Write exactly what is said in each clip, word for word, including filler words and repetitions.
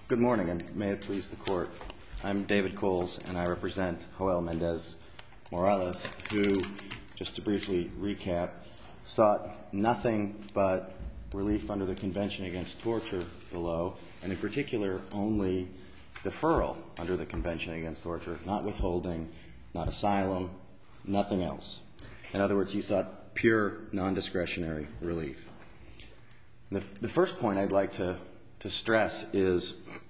Good morning, and may it please the Court. I'm David Coles, and I represent Joel Mendez-Morales, who, just to briefly recap, sought nothing but relief under the Convention Against Torture below, and in particular only deferral under the Convention Against Torture, not withholding, not asylum, nothing else. In other words, he sought pure, non-discretionary relief. The, the first point I'd like to, to stress is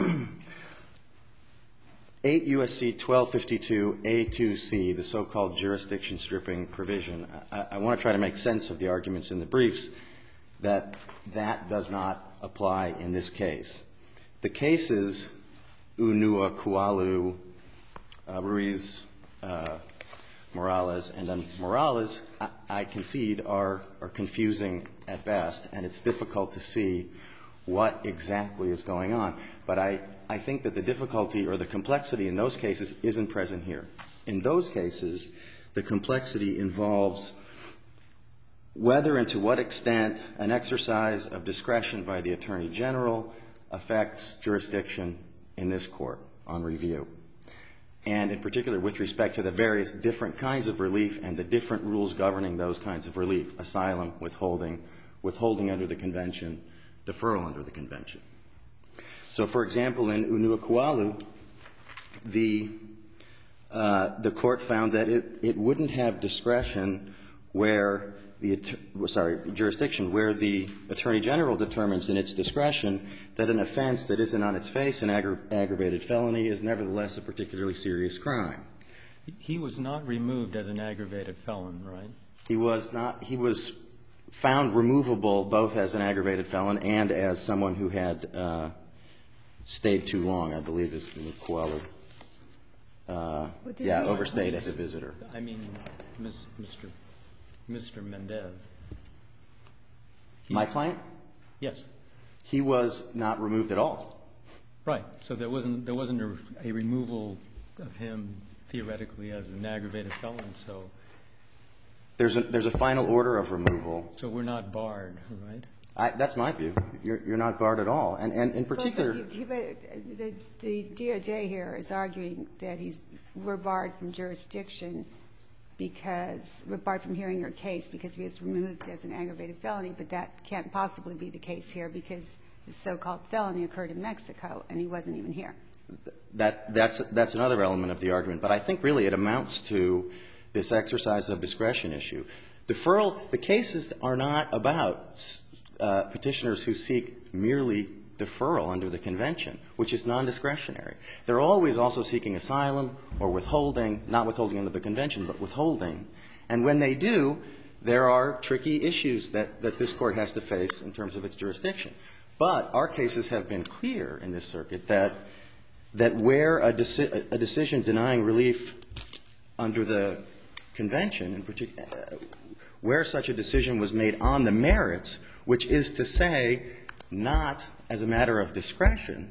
eight U S C twelve fifty-two A two C, the so-called jurisdiction stripping provision. I, I want to try to make sense of the arguments in the briefs that that does not apply in this case. The cases, Unua Kualu, uh, Ruiz, uh, Morales, and then Morales, I, I concede, are, are confusing at best, and it's difficult to see what exactly is going on. But I, I think that the difficulty or the complexity in those cases isn't present here. In those cases, the complexity involves whether and to what extent an exercise of discretion by the Attorney General affects jurisdiction in this court on review, and in particular with respect to the various different kinds of relief and the different rules governing those kinds of relief: asylum, withholding, withholding under the Convention, deferral under the Convention. So, for example, in Unua Kualu, the, uh, the court found that it, it wouldn't have discretion where the, sorry, jurisdiction where the Attorney General determines in its discretion that an offense that isn't on its face an aggra- aggravated felony is nevertheless a particularly serious crime. He was not removed as an aggravated felon, right? He was not. He was found removable both as an aggravated felon and as someone who had uh, stayed too long, I believe is Kualu. Uh, yeah, overstayed as a visitor. I mean, Miz, Mister Mister Mendez. He, My client? Yes. He was not removed at all. Right. So there wasn't there wasn't a, a removal of him theoretically as an aggravated felon. So there's a there's a final order of removal. So we're not barred, right? I, that's my view. You're you're not barred at all, and and in particular, But, but, but the, the D O J here is arguing that he's we're barred from jurisdiction because we're barred from hearing your case because he was removed as an aggravated felony, but that can't possibly be the case here because the so-called felony occurred in Mexico and he wasn't even here. That that's that's another element of the argument, but I think really it amounts to this exercise of discretion issue. Deferral. The cases are not about uh, petitioners who seek merely deferral under the Convention, which is non-discretionary. They're always also seeking asylum or withholding, not withholding under the Convention, but withholding. And when they do, there are tricky issues that, that this Court has to face in terms of its jurisdiction. But our cases have been clear in this circuit that that where a, deci- a decision denying relief under the Convention, in particular, where such a decision was made on the merits, which is to say not as a matter of discretion,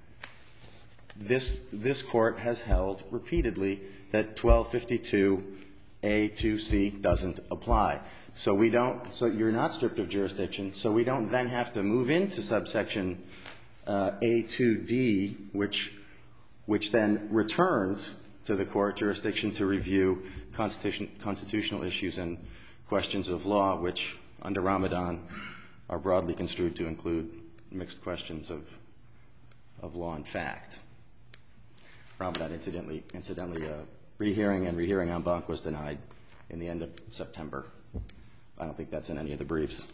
this, this Court has held repeatedly that twelve fifty-two A two C doesn't apply. So we don't, so you're not stripped of jurisdiction, so we don't then have to move into subsection uh, A two D, which, which then returns to the Court jurisdiction to review constitution, constitutional issues and questions of law, which under Ramadan are broadly construed to include mixed questions of, of law and fact. Ramadan, incidentally, incidentally, uh, rehearing and rehearing en banc was denied in the end of September. I don't think that's in any of the briefs.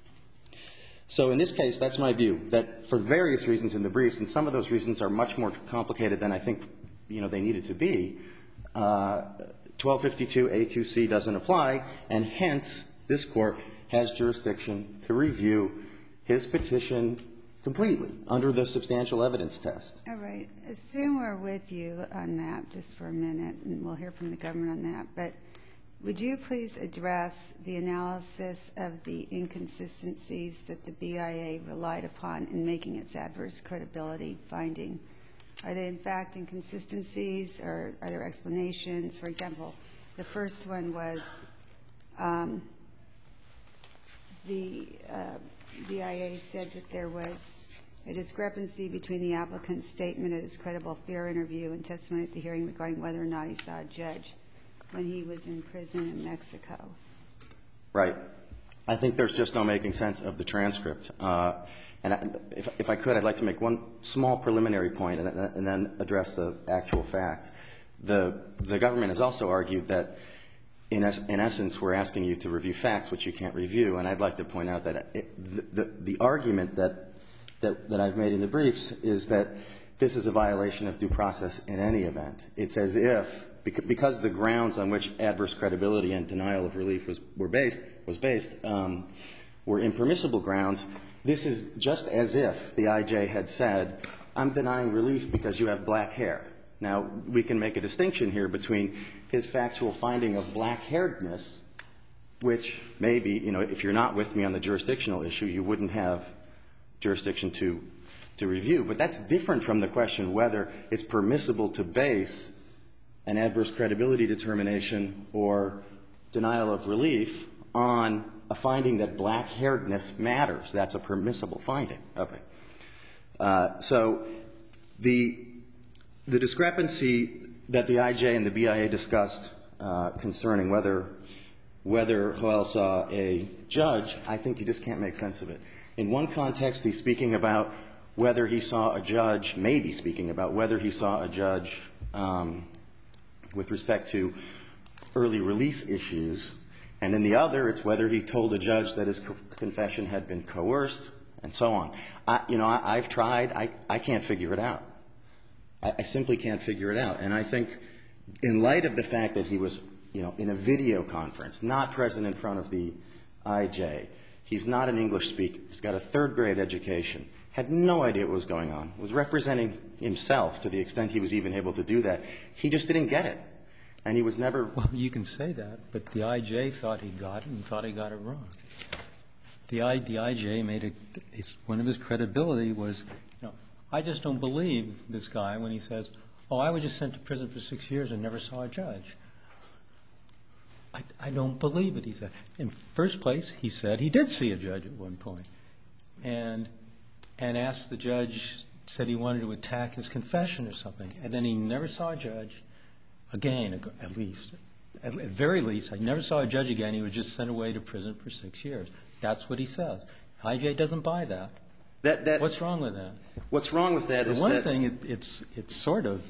So in this case, that's my view, that for various reasons in the briefs, and some of those reasons are much more complicated than I think, you know, they needed to be, uh, twelve fifty-two A two C doesn't apply, and hence this Court has jurisdiction to review his petition completely under the substantial evidence test. All right. Assume we're with you on that just for a minute, and we'll hear from the government on that. But would you please address the analysis of the inconsistencies that the B I A relied upon in making its adverse credibility finding? Are they, in fact, inconsistencies, or are there explanations? For example, the first one was um, the uh, B I A said that there was a discrepancy between the applicant's statement at his credible fear interview and testimony at the hearing regarding whether or not he saw a judge when he was in prison in Mexico. Right. I think there's just no making sense of the transcript. Uh, and I, if, if I could, I'd like to make one small preliminary point and, and then address the actual facts. The, the government has also argued that, in, es, in essence, we're asking you to review facts which you can't review. And I'd like to point out that it, the, the, the argument that, that, that I've made in the briefs is that this is a violation of due process in any event. It's as if, because the grounds on which adverse credibility and denial of relief was, were based, was based um, were impermissible grounds, this is just as if the I J had said, I'm denying relief because you have black hair. Now, we can make a distinction here between his factual finding of black-hairedness, which maybe, you know, if you're not with me on the jurisdictional issue, you wouldn't have jurisdiction to, to review. But that's different from the question whether it's permissible to base an adverse credibility determination or denial of relief on a finding that black-hairedness matters. That's a permissible finding. Okay. Uh, so the the discrepancy that the I J and the B I A discussed uh, concerning whether whether Joel saw a judge, I think you just can't make sense of it. In one context, he's speaking about whether he saw a judge, maybe speaking about whether he saw a judge um, with respect to early release issues. And in the other, it's whether he told a judge that his co- confession had been coerced and so on. I, you know, I, I've tried. I, I can't figure it out. I, I simply can't figure it out. And I think in light of the fact that he was, you know, in a video conference, not present in front of the I J, he's not an English speaker. He's got a third grade education, had no idea what was going on, was representing himself to the extent he was even able to do that. He just didn't get it. And he was never. Well, you can say that, but the I J thought he got it and thought he got it wrong. The, I, the I J made a, one of his credibility was, you know, I just don't believe this guy when he says, oh, I was just sent to prison for six years and never saw a judge. I, I don't believe it, he said. In first place, he said he did see a judge at one point and, and asked the judge, said he wanted to attack his confession or something. And then he never saw a judge. Again, at least, at the very least, I never saw a judge again. He was just sent away to prison for six years. That's what he says. I J doesn't buy that. That, that what's wrong with that? What's wrong with that the is one that thing, it, it's it's sort of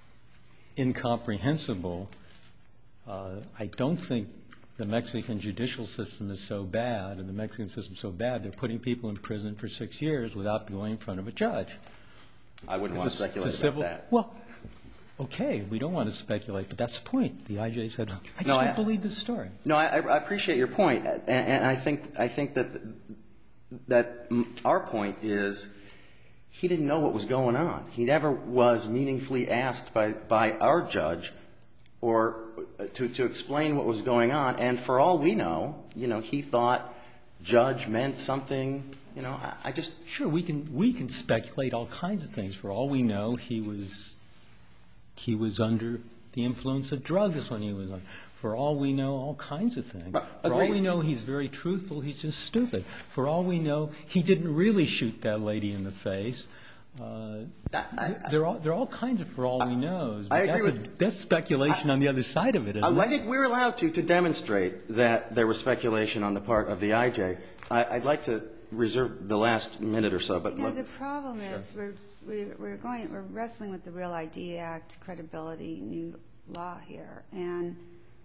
incomprehensible. Uh, I don't think the Mexican judicial system is so bad, and the Mexican system is so bad, they're putting people in prison for six years without going in front of a judge. I wouldn't It's want to a, speculate it's a civil, about that. Well, okay, we don't want to speculate, but that's the point. The I J said, I just No, don't I- believe this story. No, I, I appreciate your point, and, and I think I think that that our point is he didn't know what was going on. He never was meaningfully asked by by our judge or to to explain what was going on. And for all we know, you know, he thought judge meant something. You know, I, I just Sure, we can we can speculate all kinds of things. For all we know, he was he was under the influence of drugs when he was on. For all we know, all kinds of things. But, For all agreed. we know, he's very truthful. He's just stupid. For all we know, he didn't really shoot that lady in the face. Uh, I, I, there are there are all kinds of for all we knows. But I agree that's, with- a, that's speculation on the other side of it, isn't I it? think we're allowed to to demonstrate that there was speculation on the part of the I J. I, I'd like to reserve the last minute or so, but You know, let- the problem is we're, we're we're going we're wrestling with the Real I D Act credibility new law here, and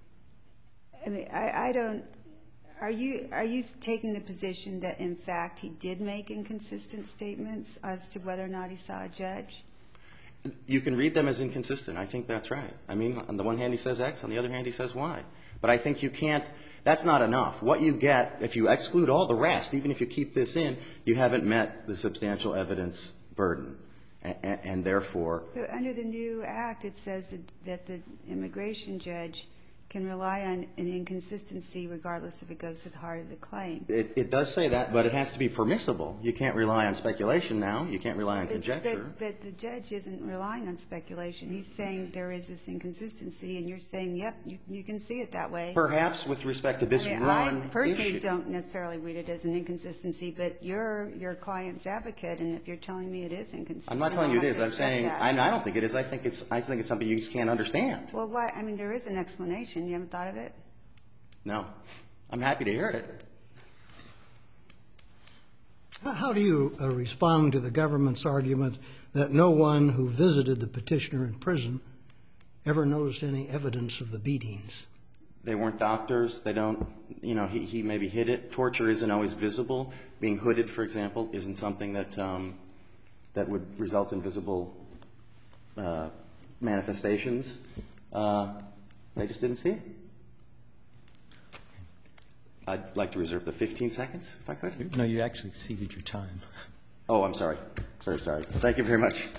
I mean I, I don't. Are you are you taking the position that in fact he did make inconsistent statements as to whether or not he saw a judge? you can read them as inconsistent. I think that's right. I mean, on the one hand he says X, on the other hand he says Y. But I think you can't, that's not enough. What you get, if you exclude all the rest, even if you keep this in, you haven't met the substantial evidence burden. And, and, and therefore, But under the new act, it says that, that the immigration judge can rely on an inconsistency regardless if it goes to the heart of the claim. It, it does say that, but it has to be permissible. You can't rely on speculation now. You can't rely on It's- conjecture. But, but the judge isn't relying on speculation. He's saying there is this inconsistency, and you're saying, yep, you, you can see it that way. Perhaps with respect to this I mean, one I personally issue. don't necessarily read it as an inconsistency, but you're your client's advocate, and if you're telling me it is inconsistent, I'm not telling you I'll it have is. to I'm accept saying that. I, I don't think it is. I think it's I think it's something you just can't understand. Well, why? I mean, there is an explanation. You haven't thought of it? No. I'm happy to hear it. How do you uh, respond to the government's argument that no one who visited the petitioner in prison ever noticed any evidence of the beatings? They weren't doctors. They don't, you know, he, he maybe hid it. Torture isn't always visible. Being hooded, for example, isn't something that um, that would result in visible uh, manifestations. Uh, they just didn't see it. I'd like to reserve the fifteen seconds, if I could. No, you actually exceeded your time. Oh, I'm sorry. Very sorry. Thank you very much.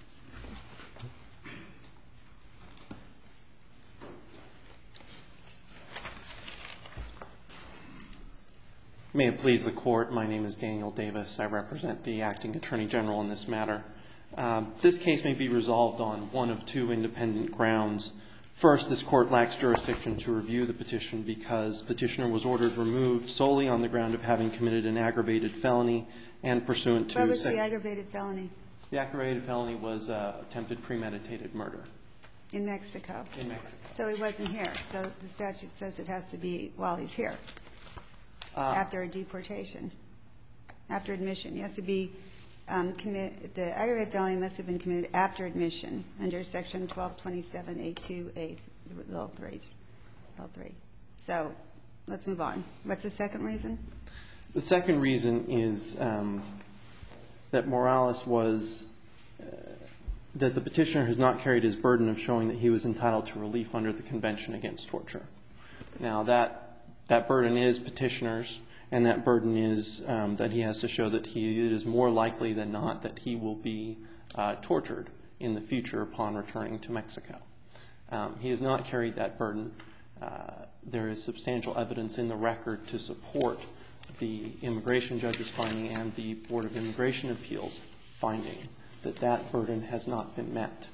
May it please the Court, my name is Daniel Davis. I represent the Acting Attorney General in this matter. Um, this case may be resolved on one of two independent grounds. First, this Court lacks jurisdiction to review the petition because petitioner was ordered removed solely on the ground of having committed an aggravated felony and pursuant to... What was the aggravated felony? The aggravated felony was uh, attempted premeditated murder. In Mexico? In Mexico. So he wasn't here. So the statute says it has to be while he's here, Uh, after a deportation, after admission. He has to be um, commit. The aggravated felony must have been committed after admission under Section twelve twenty-seven A two A, L three. L three. So let's move on. What's the second reason? The second reason is um, that Morales was, uh, that the petitioner has not carried his burden of showing that he was entitled to relief under the Convention Against Torture. Now, that, that burden is petitioner's, and that burden is um, that he has to show that he it is more likely than not that he will be uh, tortured in the future upon returning to Mexico. Um, he has not carried that burden. Uh, there is substantial evidence in the record to support the immigration judge's finding and the Board of Immigration Appeals finding that that burden has not been met.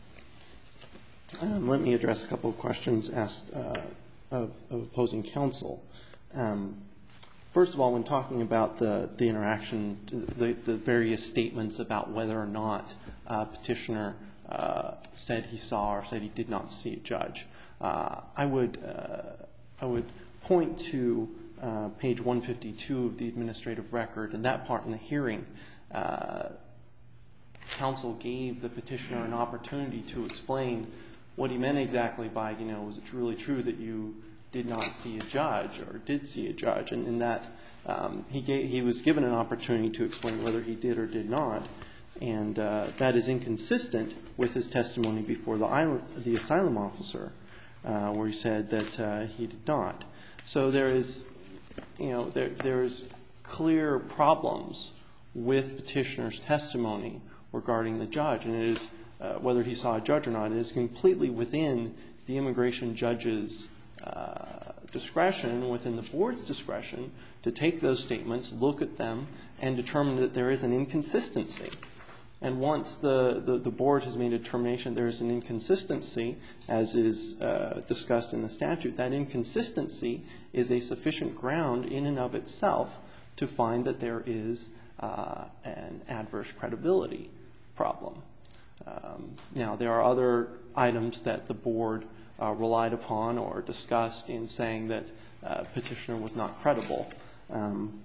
Um, let me address a couple of questions asked uh, of, of opposing counsel. Um, first of all, when talking about the, the interaction, the, the various statements about whether or not uh, petitioner uh, said he saw or said he did not see a judge, uh, I would uh, I would point to uh, page one fifty-two of the administrative record, and that part in the hearing. Uh, counsel gave the petitioner an opportunity to explain what he meant exactly by, you know, was it really true that you did not see a judge or did see a judge? And in that, um, he, gave, he was given an opportunity to explain whether he did or did not. And uh, that is inconsistent with his testimony before the, island, the asylum officer, uh, where he said that uh, he did not. So there is, you know, there, there's clear problems with petitioner's testimony regarding the judge. And it is, uh, whether he saw a judge or not, it is completely within the immigration judge's uh, discretion, within the board's discretion, to take those statements, look at them, and determine that there is an inconsistency. And once the, the, the board has made a determination there is an inconsistency, as is uh, discussed in the statute, that inconsistency is a sufficient ground in and of itself to find that there is uh, an adverse credibility problem. Um, now, there are other items that the board uh, relied upon or discussed in saying that uh, petitioner was not credible. Um,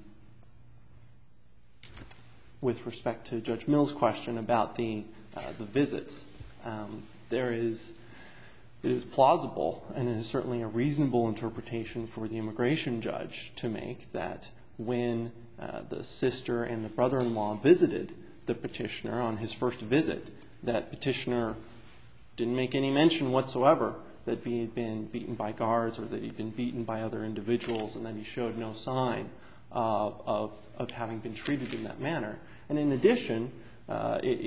with respect to Judge Mill's question about the uh, the visits, um, there is it is plausible and it is certainly a reasonable interpretation for the immigration judge to make that when uh, the sister and the brother-in-law visited the petitioner on his first visit, that petitioner didn't make any mention whatsoever that he had been beaten by guards or that he'd been beaten by other individuals, and that he showed no sign of, of, of having been treated in that manner. And in addition, uh, it, it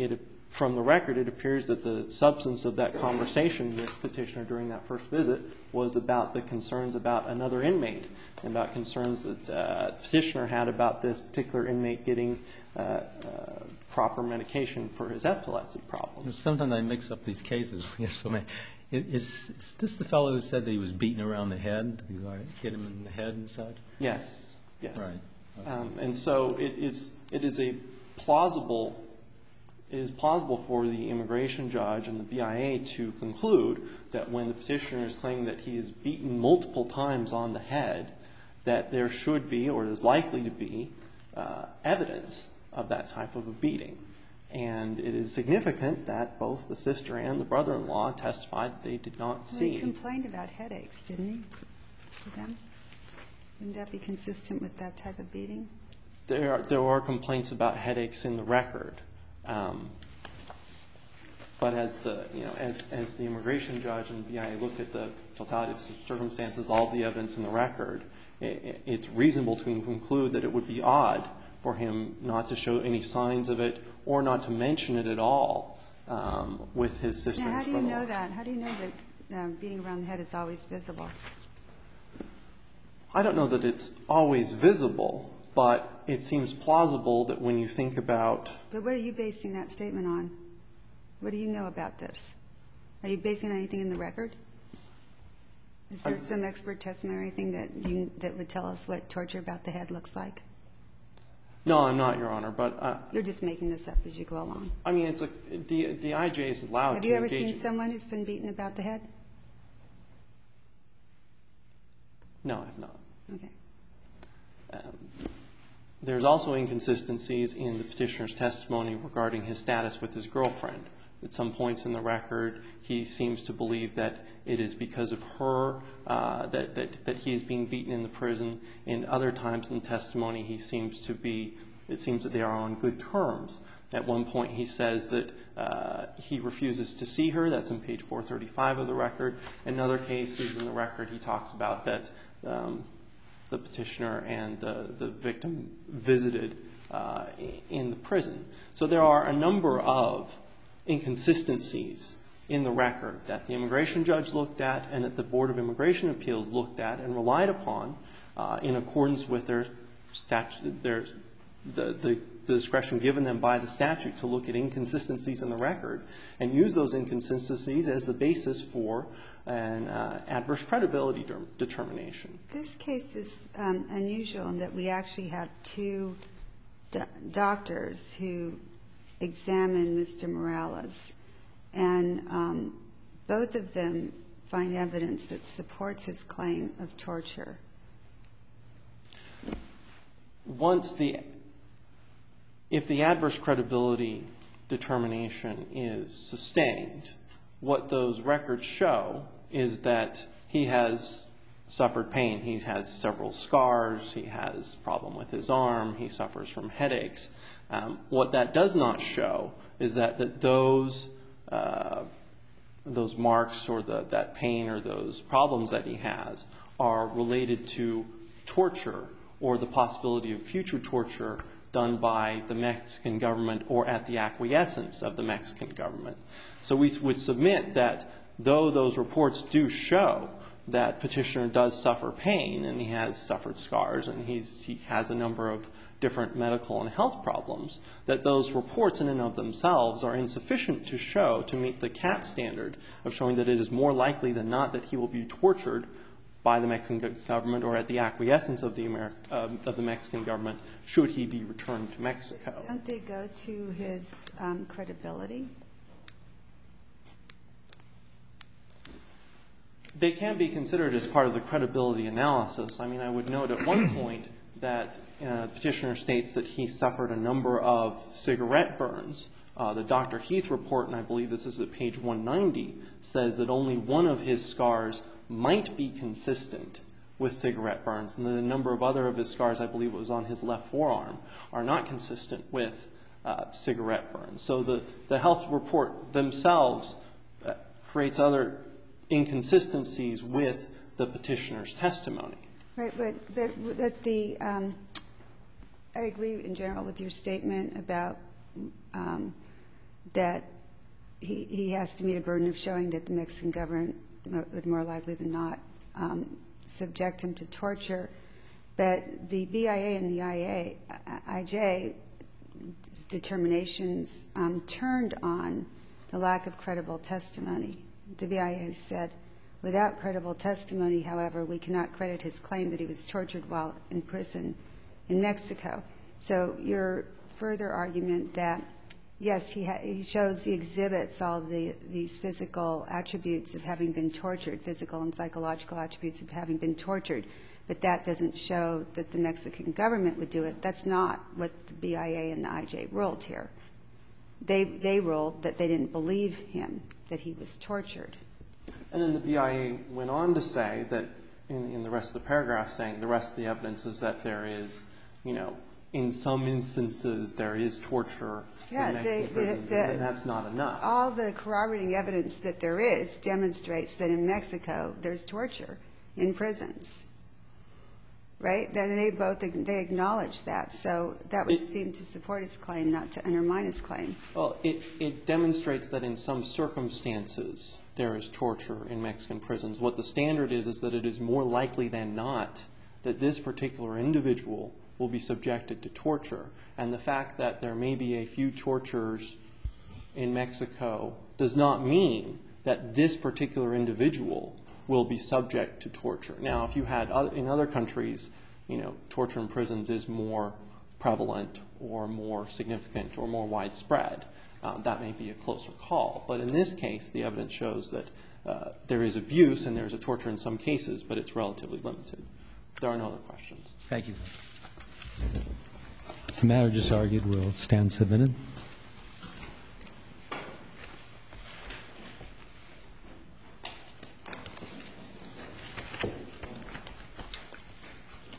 from the record, it appears that the substance of that conversation with Petitioner during that first visit was about the concerns about another inmate and about concerns that uh, Petitioner had about this particular inmate getting uh, uh, proper medication for his epilepsy problem. Sometimes I mix up these cases. So is, is this the fellow who said that he was beaten around the head? You hit him in the head and such? Yes. Yes. Right. Okay. Um, and so it is, it is a plausible, it is plausible for the immigration judge and the B I A to conclude that when the petitioner is claiming that he is beaten multiple times on the head, that there should be, or is likely to be, uh, evidence of that type of a beating. And it is significant that both the sister and the brother-in-law testified that they did not Well, see. he complained about headaches, didn't he, to them? Wouldn't that be consistent with that type of beating? There are, there are complaints about headaches in the record. Um, but as the, you know, as, as the immigration judge and the B I A looked at the totality of circumstances, all the evidence in the record, it, it's reasonable to conclude that it would be odd for him not to show any signs of it or not to mention it at all um, with his sister. Now, how and do you brother-in-law. know that? How do you know that um, beating around the head is always visible? I don't know that it's always visible, but it seems plausible that when you think about... But what are you basing that statement on? What do you know about this? Are you basing it on anything in the record? Is there I'm, some expert testimony or anything that, you, that would tell us what torture about the head looks like? No, I'm not, Your Honor, but... Uh, You're just making this up as you go along. I mean, it's a, the, the I J is allowed Have to you ever engage seen in- someone who's been beaten about the head? No, I've not. Okay. Um, there's also inconsistencies in the petitioner's testimony regarding his status with his girlfriend. At some points in the record, he seems to believe that it is because of her uh, that, that, that he is being beaten in the prison. In other times in testimony, he seems to be, it seems that they are on good terms. At one point, he says that uh, he refuses to see her. That's on page four thirty-five of the record. In other cases in the record, he talks about that um, the petitioner and the, the victim visited uh, in the prison. So there are a number of inconsistencies in the record that the immigration judge looked at and that the Board of Immigration Appeals looked at and relied upon uh, in accordance with their statute, their the, the, the discretion given them by the statute to look at inconsistencies in the record and use those inconsistencies as the basis for an uh, adverse credibility de- determination. This case is um, unusual in that we actually have two do- doctors who examined Mister Morales, and um, both of them find evidence that supports his claim of torture. Once the, if the adverse credibility determination is sustained, what those records show is that he has suffered pain. He has several scars. He has a problem with his arm. He suffers from headaches. Um, what that does not show is that, that those uh, those marks or the, that pain or those problems that he has are related to torture or the possibility of future torture done by the Mexican government or at the acquiescence of the Mexican government. So we would submit that though those reports do show that petitioner does suffer pain and he has suffered scars and he's, he has a number of different medical and health problems, that those reports in and of themselves are insufficient to show, to meet the C A T standard of showing that it is more likely than not that he will be tortured by the Mexican government or at the acquiescence of the, Ameri- uh, of the Mexican government should he be returned to Mexico. Don't they go to his um, credibility? They can be considered as part of the credibility analysis. I mean, I would note at one point that uh, the petitioner states that he suffered a number of cigarette burns. Uh, the Doctor Heath report, and I believe this is at page one ninety, says that only one of his scars might be consistent with cigarette burns, and that a number of other of his scars, I believe it was on his left forearm, are not consistent with uh, cigarette burns. So the, the health report themselves uh, creates other inconsistencies with the petitioner's testimony. Right, but, but, but the, um, I agree in general with your statement about um, that he, he has to meet a burden of showing that the Mexican government would more likely than not um, subject him to torture. But the B I A and the I J's determinations um, turned on the lack of credible testimony. The B I A said, without credible testimony, however, we cannot credit his claim that he was tortured while in prison in Mexico. So your further argument that, yes, he, ha- he shows, he exhibits all the, these physical attributes of having been tortured, physical and psychological attributes of having been tortured, but that doesn't show that the Mexican government would do it. That's not what the B I A and the I J ruled here. They, they ruled that they didn't believe him, that he was tortured. And then the B I A went on to say that, in, in the rest of the paragraph, saying the rest of the evidence is that there is, you know, in some instances there is torture Yeah, in Mexican the, prison, the, the, and that's not enough. All the corroborating evidence that there is demonstrates that in Mexico there's torture in prisons, right? Then they both they acknowledge that, so that would it, seem to support his claim, not to undermine his claim. Well, it, it demonstrates that in some circumstances there is torture in Mexican prisons. What the standard is is that it is more likely than not that this particular individual will be subjected to torture. And the fact that there may be a few tortures in Mexico does not mean that this particular individual will be subject to torture. Now, if you had other, in other countries, you know, torture in prisons is more prevalent or more significant or more widespread, uh, that may be a closer call. But in this case, the evidence shows that uh, there is abuse and there is a torture in some cases, but it's relatively limited. There are no other questions. Thank you. The matter just argued will stand submitted.